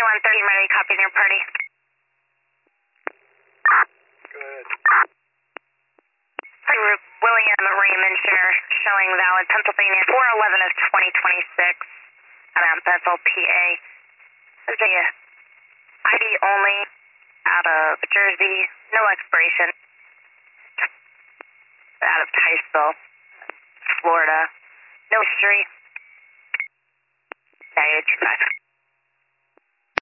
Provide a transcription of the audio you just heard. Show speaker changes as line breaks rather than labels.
130, ready to copy your party.
Good.
William Raymond share showing valid Pennsylvania 411 of 2026 around Bethel, PA. Virginia ID only out of Jersey, no expiration. Out of Ticeville, Florida, no history. Negative 25.